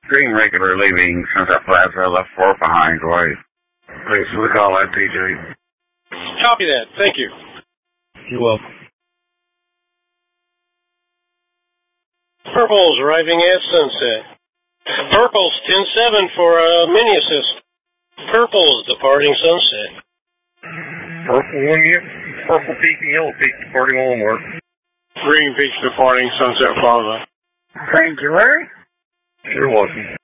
Green regular leaving Sunset Plaza, left 4 behind, right. Thanks for the call out, TJ. Copy that. Thank you. You're welcome. Purple's arriving at Sunset. Purple's 10-7 for mini assist. Purple's departing Sunset. Purple Peak and Yellow Peak departing Walmart. Green Peak's departing Sunset Plaza. Thank you, Larry. You're welcome.